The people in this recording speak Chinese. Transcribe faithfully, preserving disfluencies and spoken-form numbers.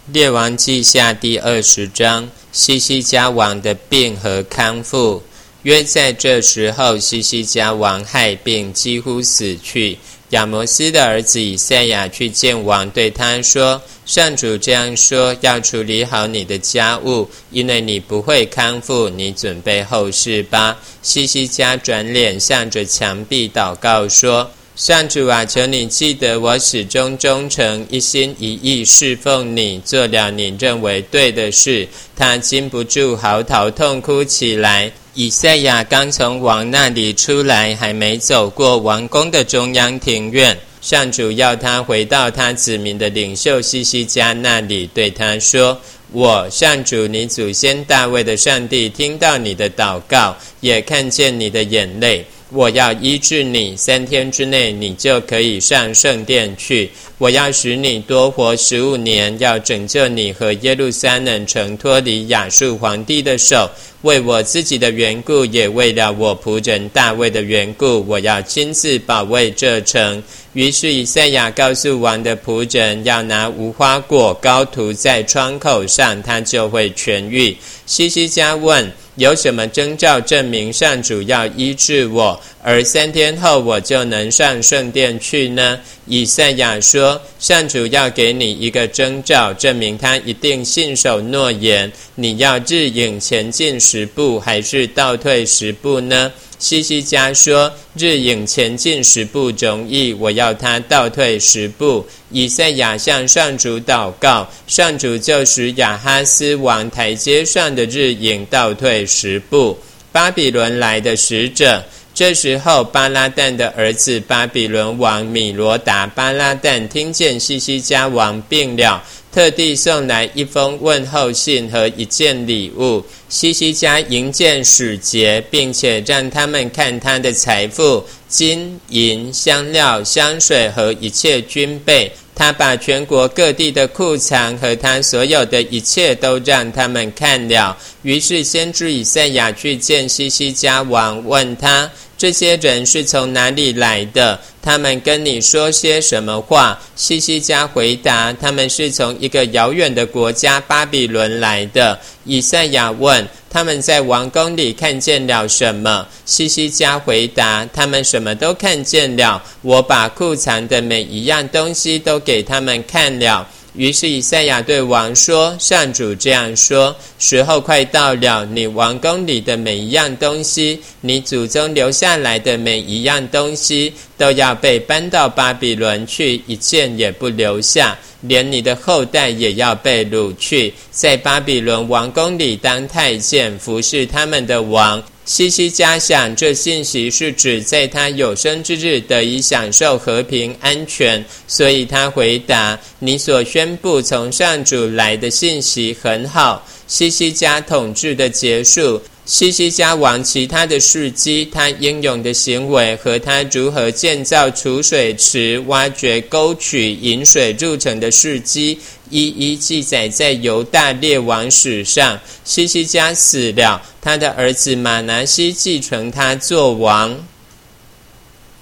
列王记下第二十章，西西家王的病和康复。约在这时候，西西家王害病，几乎死去。亚摩斯的儿子以赛亚去见王，对他说：上主这样说，要处理好你的家务，因为你不会康复，你准备后事吧。西西家转脸向着墙壁祷告说：上主啊，求你记得我始终忠诚，一心一意侍奉你，做了你认为对的事。他禁不住嚎啕痛哭起来。以赛亚刚从王那里出来，还没走过王宫的中央庭院，上主要他回到他子民的领袖西西家那里，对他说：我上主你祖先大卫的上帝听到你的祷告，也看见你的眼泪，我要医治你，三天之内你就可以上圣殿去。我要使你多活十五年，要拯救你和耶路撒冷城脱离亚述皇帝的手。为我自己的缘故，也为了我仆人大卫的缘故，我要亲自保卫这城。于是以赛亚告诉王的仆人，要拿无花果膏涂在窗口上，他就会痊愈。西西家问：有什么征兆证明上主要医治我，而三天后我就能上圣殿去呢？以赛亚说：上主要给你一个征兆，证明他一定信守诺言。你要日影前进十步，还是倒退十步呢？西西家说：日影前进十步容易，我要他倒退十步。以赛亚向上主祷告，上主就使亚哈斯王台阶上的日影倒退十步。巴比伦来的使者。这时候巴拉旦的儿子巴比伦王米罗达巴拉旦听见西西家王病了，特地送来一封问候信和一件礼物。西西家迎见使节，并且让他们看他的财富，金银香料香水和一切军备。他把全国各地的库藏和他所有的一切都让他们看了。于是先知以赛亚去见西西家王，问他：这些人是从哪里来的？他们跟你说些什么话？西西家回答：他们是从一个遥远的国家巴比伦来的。以赛亚问：他们在王宫里看见了什么？西西家回答：他们什么都看见了，我把库藏的每一样东西都给他们看了。于是以赛亚对王说：上主这样说，时候快到了，你王宫里的每一样东西，你祖宗留下来的每一样东西，都要被搬到巴比伦去，一件也不留下，连你的后代也要被掳去，在巴比伦王宫里当太监，服侍他们的王。西西家想，这信息是指在他有生之日得以享受和平安全，所以他回答：你所宣布从上主来的信息很好。西西家统治的结束，西西家王其他的事迹，他英勇的行为和他如何建造储水池、挖掘沟渠引水入城的事迹，一一记载在犹大列王史上。西西家死了，他的儿子马拿西继承他做王。